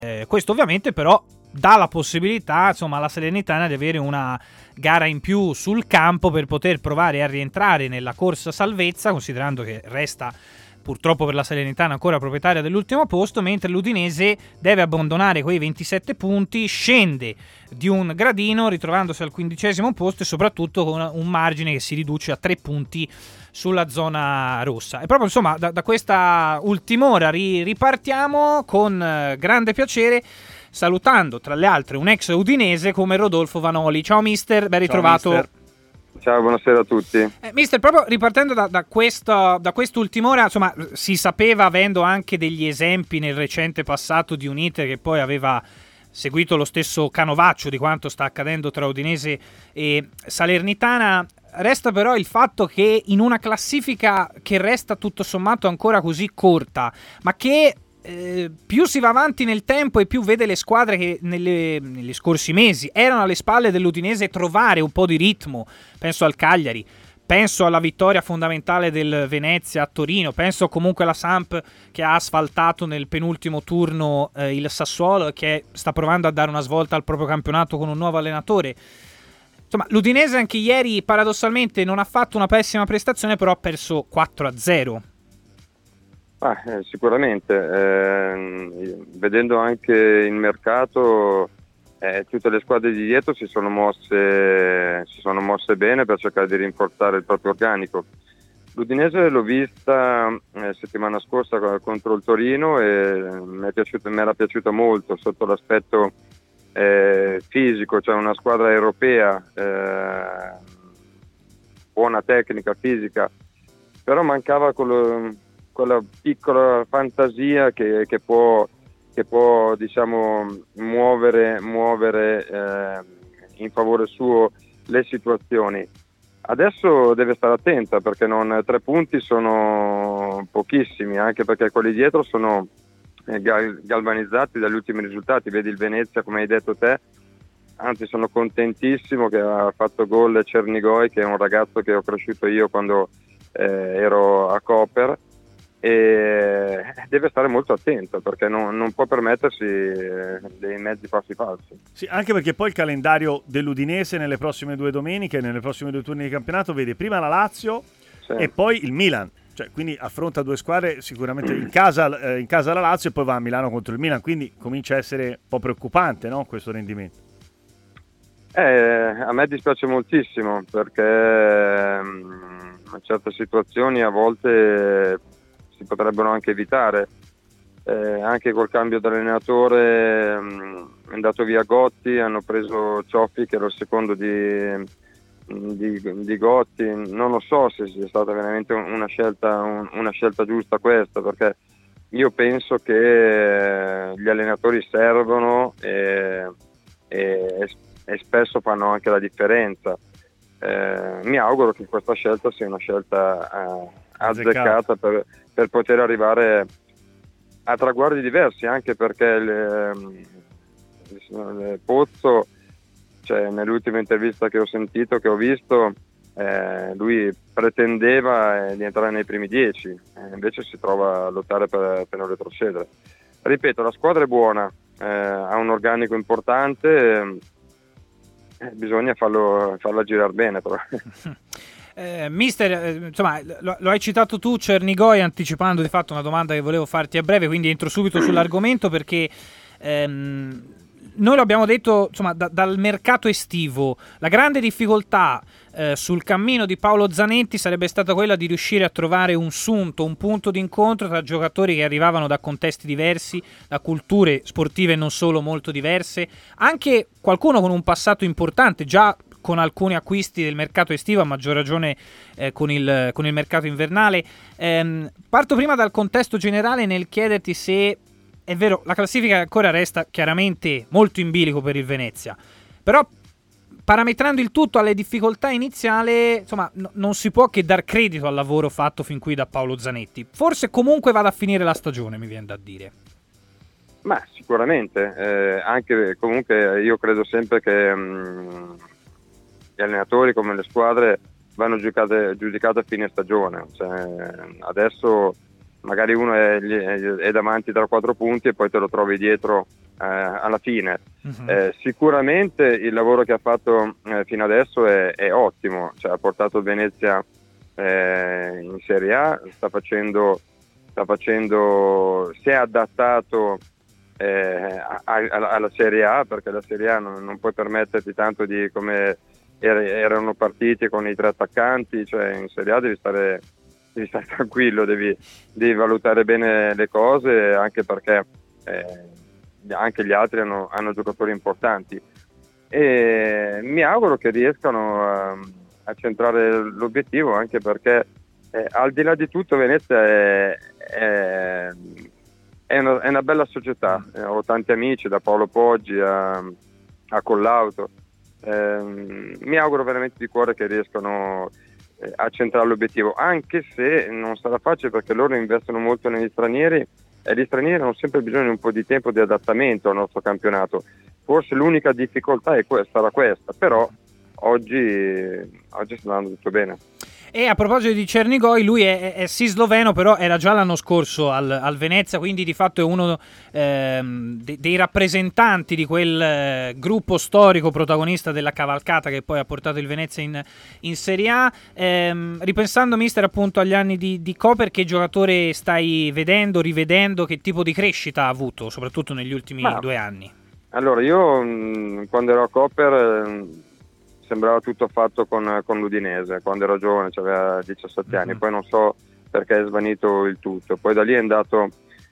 Questo ovviamente però dà la possibilità, insomma, alla Salernitana di avere una gara in più sul campo per poter provare a rientrare nella corsa salvezza, considerando che resta purtroppo per la Salernitana ancora proprietaria dell'ultimo posto, mentre l'Udinese deve abbandonare quei 27 punti, scende di un gradino ritrovandosi al 15° posto e soprattutto con un margine che si riduce a 3 punti sulla zona rossa. E proprio insomma da questa ultim'ora ripartiamo con grande piacere, salutando tra le altre un ex udinese come Rodolfo Vanoli. Ciao mister, ben ritrovato. Ciao, mister. Ciao, buonasera a tutti. Mister, proprio ripartendo da quest'ultim'ora, insomma, si sapeva, avendo anche degli esempi nel recente passato di un Inter che poi aveva seguito lo stesso canovaccio di quanto sta accadendo tra Udinese e Salernitana. Resta però il fatto che in una classifica che resta tutto sommato ancora così corta, ma che più si va avanti nel tempo e più vede le squadre che negli scorsi mesi erano alle spalle dell'Udinese trovare un po' di ritmo. Penso al Cagliari, penso alla vittoria fondamentale del Venezia a Torino, penso comunque alla Samp che ha asfaltato nel penultimo turno il Sassuolo e che sta provando a dare una svolta al proprio campionato con un nuovo allenatore. Insomma, l'Udinese anche ieri paradossalmente non ha fatto una pessima prestazione, però ha perso 4-0. Sicuramente, vedendo anche il mercato, tutte le squadre di dietro si sono mosse bene per cercare di rinforzare il proprio organico. L'Udinese l'ho vista settimana scorsa contro il Torino e mi era piaciuta molto sotto l'aspetto fisico, cioè una squadra europea, buona tecnica, fisica, però mancava quella piccola fantasia che può diciamo muovere in favore suo le situazioni. Adesso deve stare attenta perché 3 punti sono pochissimi, anche perché quelli dietro sono galvanizzati dagli ultimi risultati. Vedi il Venezia, come hai detto te, anzi sono contentissimo che ha fatto gol Cernigoj, che è un ragazzo che ho cresciuto io quando ero a Koper, e deve stare molto attento perché non può permettersi dei mezzi passi falsi. Sì, anche perché poi il calendario dell'Udinese nelle prossime 2 domeniche, nelle prossime 2 turni di campionato, vede prima la Lazio, sì, e poi il Milan, cioè quindi affronta 2 squadre sicuramente in casa la Lazio e poi va a Milano contro il Milan, quindi comincia a essere un po' preoccupante, no, questo rendimento. A me dispiace moltissimo perché certe situazioni a volte si potrebbero anche evitare, anche col cambio d'allenatore è andato via Gotti, hanno preso Cioffi che era il secondo di Gotti. Non lo so se sia stata veramente una scelta giusta questa, perché io penso che gli allenatori servono e spesso fanno anche la differenza. Mi auguro che questa scelta sia una scelta azzeccata per poter arrivare a traguardi diversi, anche perché il Pozzo, cioè, nell'ultima intervista che ho sentito, che ho visto, lui pretendeva di entrare nei primi 10, invece si trova a lottare per non retrocedere. Ripeto, la squadra è buona, ha un organico importante, bisogna farlo girare bene però. Mister, insomma, lo hai citato tu, Cernigoj, anticipando di fatto una domanda che volevo farti a breve, quindi entro subito sull'argomento perché noi lo abbiamo detto, insomma, dal mercato estivo la grande difficoltà sul cammino di Paolo Zanetti sarebbe stata quella di riuscire a trovare un sunto, un punto d'incontro tra giocatori che arrivavano da contesti diversi, da culture sportive non solo molto diverse, anche qualcuno con un passato importante, già con alcuni acquisti del mercato estivo, a maggior ragione con il mercato invernale. Parto prima dal contesto generale nel chiederti se è vero, la classifica ancora resta chiaramente molto in bilico per il Venezia, però parametrando il tutto alle difficoltà iniziali, insomma, non si può che dar credito al lavoro fatto fin qui da Paolo Zanetti. Forse comunque vada a finire la stagione, mi viene da dire. Ma sicuramente, anche comunque io credo sempre che gli allenatori come le squadre vanno giudicate a fine stagione, cioè, adesso magari uno è davanti tra 4 punti e poi te lo trovi dietro alla fine. Sicuramente il lavoro che ha fatto fino adesso è ottimo, cioè, ha portato il Venezia in Serie A, si è adattato alla Serie A, perché la Serie A non puoi permetterti tanto di come erano partiti con i 3 attaccanti, cioè in Serie A devi stare tranquillo, devi valutare bene le cose, anche perché anche gli altri hanno giocatori importanti, e mi auguro che riescano a centrare l'obiettivo, anche perché al di là di tutto Venezia è una bella società. Ho tanti amici, da Paolo Poggi a Collauto. Mi auguro veramente di cuore che riescano a centrare l'obiettivo, anche se non sarà facile, perché loro investono molto negli stranieri e gli stranieri hanno sempre bisogno di un po' di tempo di adattamento al nostro campionato. Forse l'unica difficoltà sarà questa, però oggi sta andando tutto bene. E a proposito di Cernigoj, lui è sì sloveno, però era già l'anno scorso al Venezia, quindi di fatto è uno dei rappresentanti di quel gruppo storico protagonista della cavalcata che poi ha portato il Venezia in Serie A. Ripensando, mister, appunto agli anni di Koper, che giocatore stai rivedendo, che tipo di crescita ha avuto, soprattutto negli ultimi 2 anni? Allora, io quando ero a Koper sembrava tutto fatto con l'Udinese, quando ero giovane, aveva 17 anni, poi non so perché è svanito il tutto, poi da lì è andato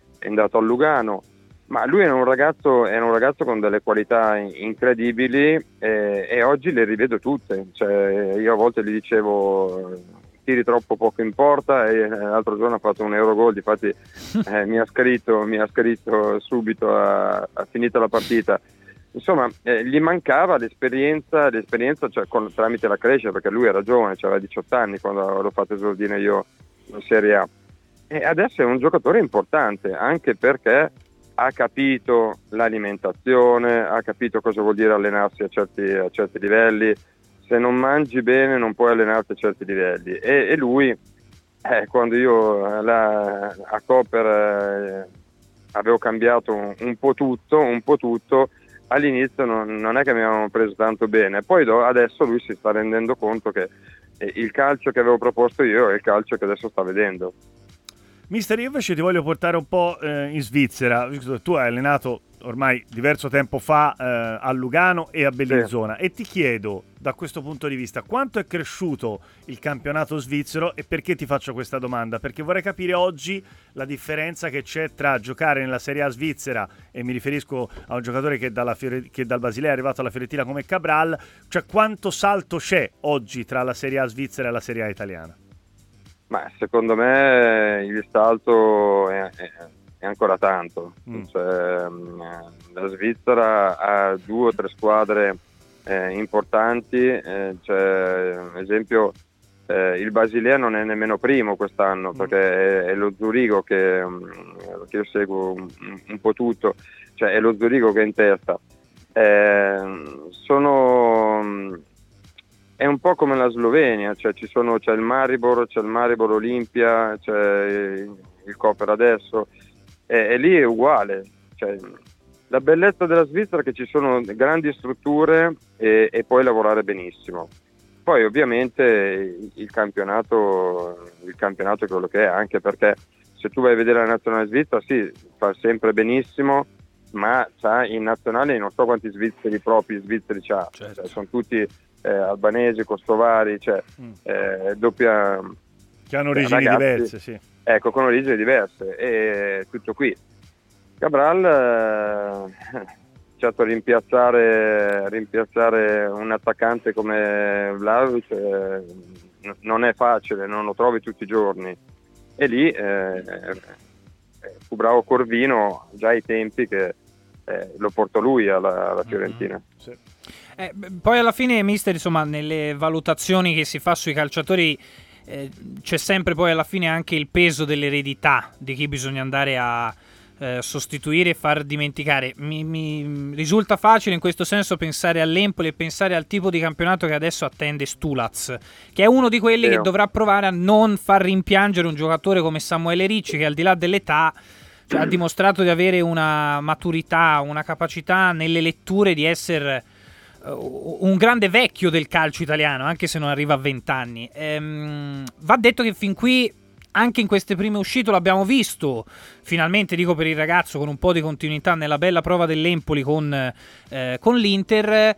a Lugano, ma lui è un ragazzo con delle qualità incredibili, e oggi le rivedo tutte, cioè, io a volte gli dicevo tiri troppo poco in porta, e l'altro giorno ha fatto un Eurogol, difatti mi ha scritto subito a finita la partita. Insomma, gli mancava l'esperienza, cioè, tramite la crescita, perché lui era giovane, aveva 18 anni quando l'ho fatto esordire io in Serie A, e adesso è un giocatore importante, anche perché ha capito l'alimentazione, ha capito cosa vuol dire allenarsi a certi livelli. Se non mangi bene non puoi allenarti a certi livelli, e lui quando io a Koper avevo cambiato un po' tutto, all'inizio non è che mi avevano preso tanto bene, poi adesso lui si sta rendendo conto che il calcio che avevo proposto io è il calcio che adesso sta vedendo. Mister, io invece ti voglio portare un po' in Svizzera. Tu hai allenato ormai diverso tempo fa a Lugano e a Bellinzona, sì. E ti chiedo, da questo punto di vista, quanto è cresciuto il campionato svizzero, e perché ti faccio questa domanda? Perché vorrei capire oggi la differenza che c'è tra giocare nella Serie A svizzera, e mi riferisco a un giocatore che dal Basilea è arrivato alla Fiorentina come Cabral, cioè quanto salto c'è oggi tra la Serie A svizzera e la Serie A italiana? Ma secondo me il salto è ancora tanto. Cioè, la Svizzera ha 2 o 3 squadre importanti, ad esempio il Basilea non è nemmeno primo quest'anno, perché è lo Zurigo che io seguo un po' tutto, cioè è lo Zurigo che è in testa. È un po' come la Slovenia, cioè c'è il Maribor Olimpia, c'è il Koper adesso, e lì è uguale. Cioè, la bellezza della Svizzera è che ci sono grandi strutture e puoi lavorare benissimo. Poi ovviamente il campionato è quello che è, anche perché se tu vai a vedere la nazionale svizzera, sì, fa sempre benissimo, ma c'ha in nazionale non so quanti propri svizzeri c'ha, certo. Cioè, sono tutti albanesi, kosovari, cioè doppia, che hanno origini diverse, sì. Ecco, con origini diverse, e tutto qui. Cabral certo, rimpiazzare un attaccante come Vlahovic non è facile, non lo trovi tutti i giorni, e lì fu bravo Corvino già ai tempi che lo portò lui alla Fiorentina. Sì. Poi alla fine, mister, insomma, nelle valutazioni che si fa sui calciatori c'è sempre poi alla fine anche il peso dell'eredità, di chi bisogna andare a sostituire e far dimenticare. Mi risulta facile in questo senso pensare all'Empoli e pensare al tipo di campionato che adesso attende Stulaz, che è uno di quelli che dovrà provare a non far rimpiangere un giocatore come Samuele Ricci, che al di là dell'età cioè, ha dimostrato di avere una maturità, una capacità nelle letture di essere un grande vecchio del calcio italiano, anche se non arriva a 20 anni. Va detto che fin qui, anche in queste prime uscite, l'abbiamo visto finalmente, dico per il ragazzo, con un po' di continuità nella bella prova dell'Empoli con l'Inter.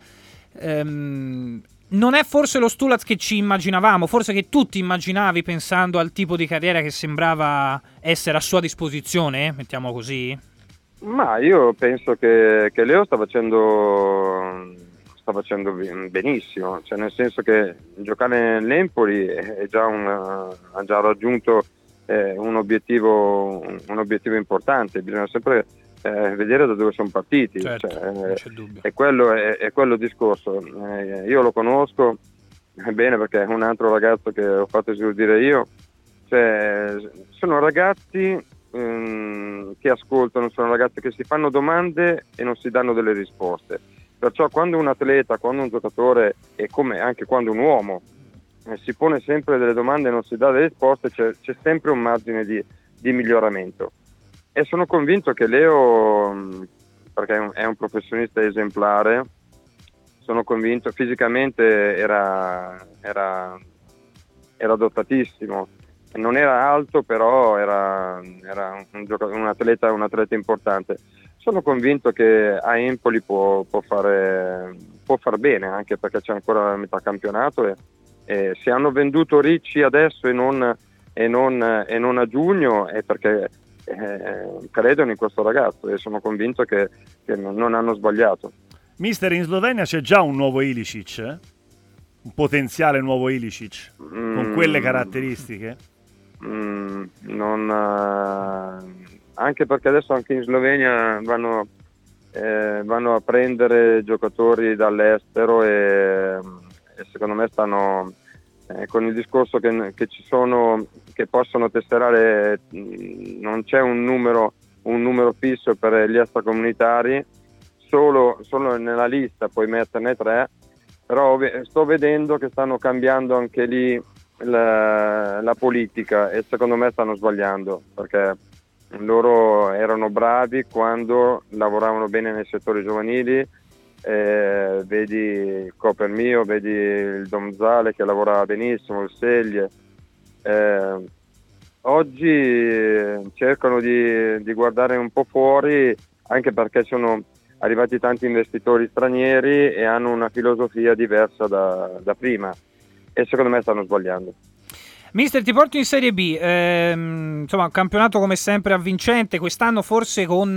Non è forse lo Stulaz che ci immaginavamo, forse che tutti immaginavi pensando al tipo di carriera che sembrava essere a sua disposizione, mettiamo così? Ma io penso che Leo sta facendo benissimo, cioè nel senso che giocare nell'Empoli è già ha già raggiunto un obiettivo importante, bisogna sempre vedere da dove sono partiti, certo, cioè, non c'è dubbio. è quello il discorso. Io lo conosco bene perché è un altro ragazzo che ho fatto esordire io, cioè, sono ragazzi che ascoltano, sono ragazzi che si fanno domande e non si danno delle risposte. Perciò quando un atleta, quando un giocatore e come anche quando un uomo si pone sempre delle domande e non si dà delle risposte, c'è sempre un margine di miglioramento. E sono convinto che Leo, perché è un professionista esemplare, sono convinto, fisicamente era dotatissimo, non era alto, però era un atleta importante. Sono convinto che a Empoli può far bene, anche perché c'è ancora metà campionato e se hanno venduto Ricci adesso e non a giugno è perché credono in questo ragazzo e sono convinto che non hanno sbagliato. Mister, in Slovenia c'è già un nuovo Ilicic, eh? Un potenziale nuovo Ilicic con quelle caratteristiche? Anche perché adesso anche in Slovenia vanno a prendere giocatori dall'estero e secondo me stanno con il discorso che ci sono, che possono tesserare, non c'è un numero fisso per gli extracomunitari, solo nella lista puoi metterne 3, però sto vedendo che stanno cambiando anche lì la politica e secondo me stanno sbagliando, perché loro erano bravi quando lavoravano bene nei settori giovanili, vedi il Copermio, vedi il Domzale che lavorava benissimo, il Seglie. Oggi cercano di guardare un po' fuori, anche perché sono arrivati tanti investitori stranieri e hanno una filosofia diversa da prima e secondo me stanno sbagliando. Mister, ti porto in Serie B, insomma un campionato come sempre avvincente, quest'anno forse con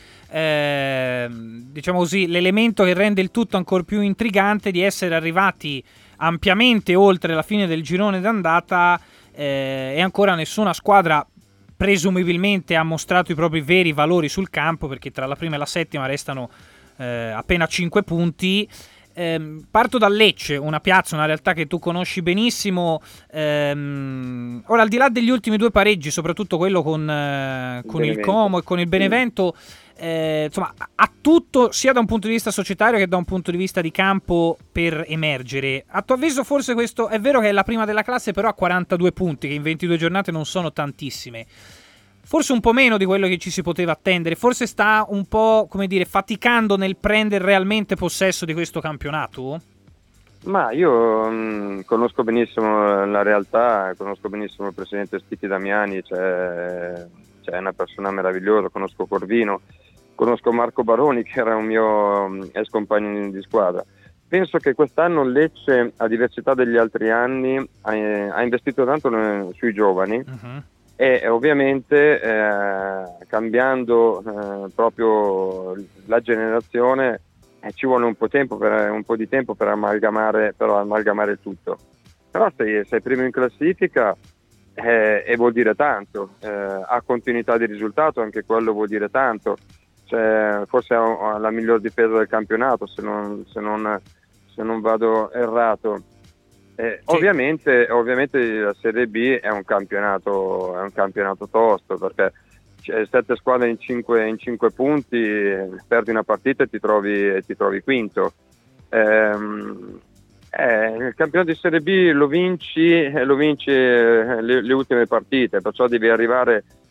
diciamo così l'elemento che rende il tutto ancora più intrigante di essere arrivati ampiamente oltre la fine del girone d'andata e ancora nessuna squadra presumibilmente ha mostrato i propri veri valori sul campo, perché tra la prima e la settima restano appena 5 punti. Parto da Lecce, una piazza, una realtà che tu conosci benissimo. Ora, al di là degli ultimi 2 pareggi, soprattutto quello con il Como e con il Benevento, insomma, ha tutto sia da un punto di vista societario che da un punto di vista di campo per emergere. A tuo avviso forse questo è vero che è la prima della classe, però ha 42 punti, che in 22 giornate non sono tantissime. Forse un po' meno di quello che ci si poteva attendere, forse sta un po', come dire, faticando nel prendere realmente possesso di questo campionato? Ma io conosco benissimo la realtà, conosco benissimo il presidente Stichi Damiani, c'è una persona meravigliosa, conosco Corvino, conosco Marco Baroni che era un mio ex compagno di squadra. Penso che quest'anno Lecce, a diversità degli altri anni, ha investito tanto sui giovani. Uh-huh. E ovviamente cambiando proprio la generazione ci vuole un po' di tempo per amalgamare il tutto. Però sei primo in classifica e vuol dire tanto, ha continuità di risultato, anche quello vuol dire tanto, forse ha la miglior difesa del campionato se non vado errato. Sì. Ovviamente la Serie B è un campionato tosto, perché 7 squadre in 5 punti, perdi una partita e ti trovi quinto. Il campionato di Serie B lo vinci le ultime partite, perciò devi arrivare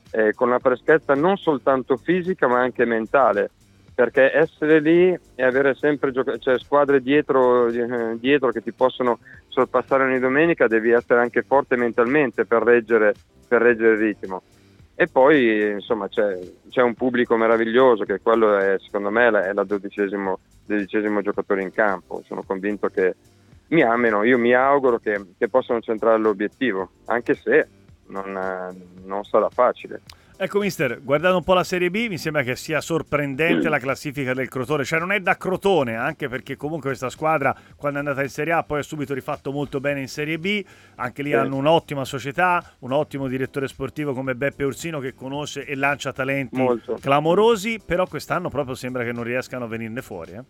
con la freschezza non soltanto fisica ma anche mentale, perché essere lì e avere sempre squadre dietro che ti possono sorpassare ogni domenica, devi essere anche forte mentalmente per reggere il ritmo. E poi insomma c'è un pubblico meraviglioso, che quello è, secondo me, è la dodicesimo giocatore in campo. Sono convinto che mi amino, io mi auguro che possano centrare l'obiettivo, anche se non sarà facile. Ecco mister, guardando un po' la Serie B, mi sembra che sia sorprendente la classifica del Crotone, cioè non è da Crotone, anche perché comunque questa squadra quando è andata in Serie A poi ha subito rifatto molto bene in Serie B, anche lì hanno un'ottima società, un ottimo direttore sportivo come Beppe Ursino che conosce e lancia talenti clamorosi, però quest'anno proprio sembra che non riescano a venirne fuori.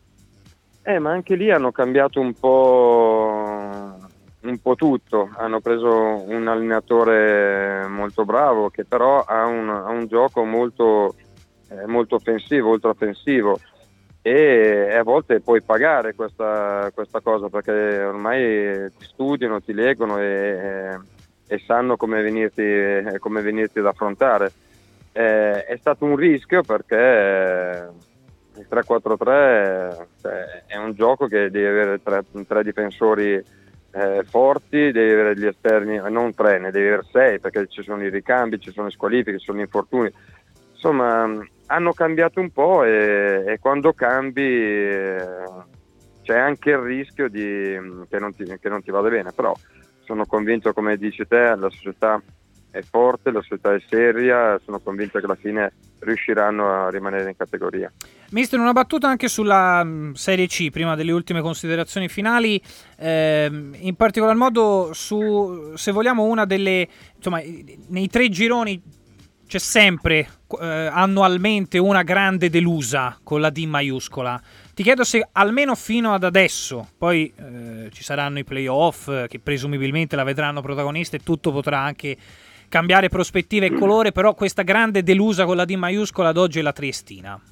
Ma anche lì hanno cambiato un po' tutto, hanno preso un allenatore molto bravo che però ha un gioco molto offensivo, ultra offensivo, e a volte puoi pagare questa cosa, perché ormai ti studiano, ti leggono e sanno come venirti ad affrontare. È stato un rischio perché il 3-4-3 è un gioco che devi avere tre difensori forti, devi avere gli esterni, non 3, ne devi avere 6, perché ci sono i ricambi, ci sono le squalifiche, ci sono gli infortuni. Insomma, hanno cambiato un po' e quando cambi c'è anche il rischio che non ti vada bene, però sono convinto, come dici te, la società è forte, la società è seria, sono convinto che alla fine riusciranno a rimanere in categoria. Mister, una battuta anche sulla Serie C prima delle ultime considerazioni finali, in particolar modo su, se vogliamo, una delle, insomma, nei 3 gironi c'è sempre annualmente una grande delusa con la D maiuscola. Ti chiedo se almeno fino ad adesso, poi ci saranno i playoff che presumibilmente la vedranno protagonista e tutto potrà anche cambiare prospettiva e colore, però questa grande delusa con la D maiuscola ad oggi è la Triestina.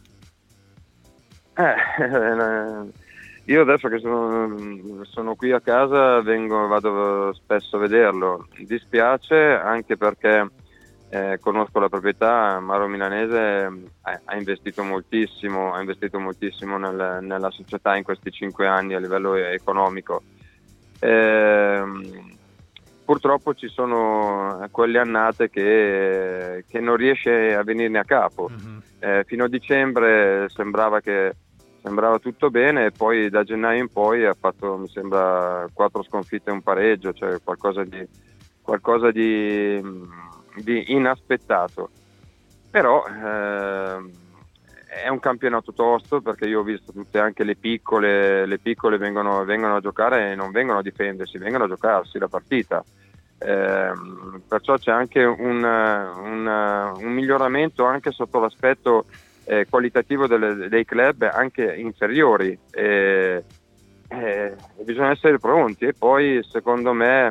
Io adesso che sono qui a casa vado spesso a vederlo. Dispiace anche perché conosco la proprietà. Mauro Milanese ha investito moltissimo nella società in questi 5 anni a livello economico. Purtroppo ci sono quelle annate che non riesce a venirne a capo. Fino a dicembre sembrava tutto bene, e poi da gennaio in poi ha fatto, mi sembra, 4 sconfitte e un pareggio, cioè qualcosa di inaspettato. Però è un campionato tosto, perché io ho visto tutte, anche le piccole vengono a giocare e non vengono a difendersi, vengono a giocarsi la partita. Perciò c'è anche un miglioramento anche sotto l'aspetto qualitativo dei club anche inferiori, bisogna essere pronti. E poi secondo me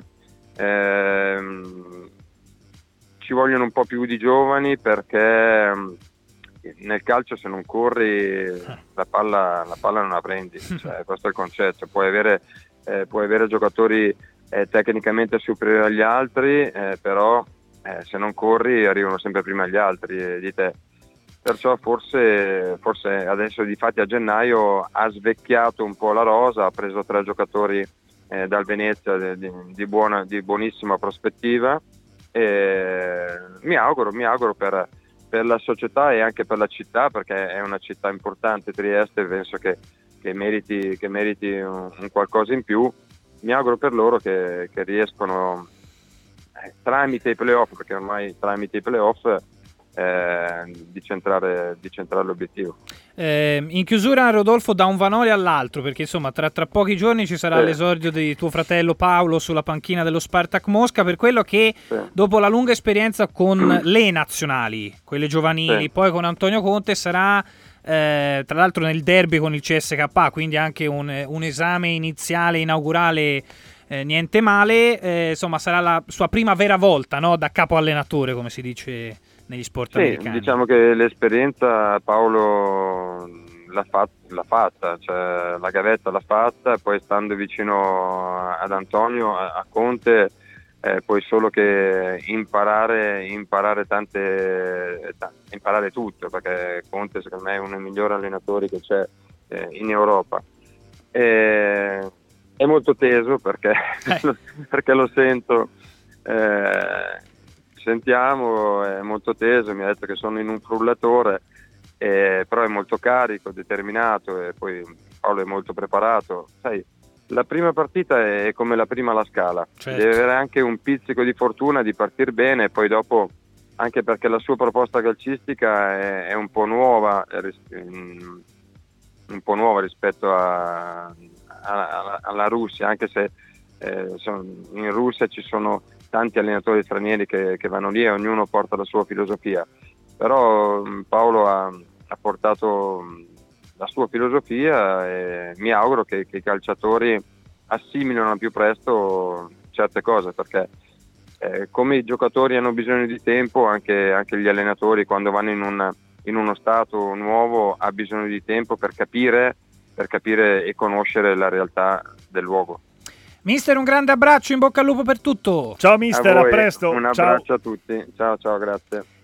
ci vogliono un po' più di giovani, perché nel calcio se non corri la palla non la prendi, cioè, questo è il concetto. Puoi avere giocatori tecnicamente superiori agli altri, però se non corri arrivano sempre prima gli altri di te. Perciò forse adesso, difatti, a gennaio ha svecchiato un po' la rosa, ha preso 3 giocatori dal Venezia di buonissima prospettiva, e mi auguro per la società e anche per la città, perché è una città importante, Trieste, penso che meriti un qualcosa in più. Mi auguro per loro che riescono tramite i playoff, perché ormai tramite i playoff di centrare l'obiettivo. In chiusura, Rodolfo, da un Vanoli all'altro, perché insomma tra pochi giorni ci sarà l'esordio di tuo fratello Paolo sulla panchina dello Spartak Mosca, per quello che dopo la lunga esperienza con le nazionali, quelle giovanili, poi con Antonio Conte, sarà tra l'altro nel derby con il CSKA, quindi anche un esame iniziale, inaugurale, niente male, insomma sarà la sua prima vera volta, no? Da capo allenatore, come si dice negli sport americani. Diciamo che l'esperienza Paolo l'ha fatta, cioè la gavetta l'ha fatta, e poi stando vicino ad Antonio, a Conte, puoi solo che imparare tutto, perché Conte secondo me è uno dei migliori allenatori che c'è in Europa. È molto teso perché lo sento, sentiamo, è molto teso, mi ha detto che sono in un frullatore, però è molto carico, determinato, e poi Paolo è molto preparato. Sai, la prima partita è come la prima alla Scala, certo. Deve avere anche un pizzico di fortuna di partire bene, e poi dopo, anche perché la sua proposta calcistica è un po' nuova rispetto alla Russia, anche se in Russia ci sono tanti allenatori stranieri che vanno lì e ognuno porta la sua filosofia, però Paolo ha portato la sua filosofia, e mi auguro che i calciatori assimilino al più presto certe cose, perché come i giocatori hanno bisogno di tempo, anche gli allenatori, quando vanno in uno stato nuovo, ha bisogno di tempo per capire e conoscere la realtà del luogo. Mister, un grande abbraccio, in bocca al lupo per tutto. Ciao mister, a presto. Un abbraccio a tutti, ciao, grazie.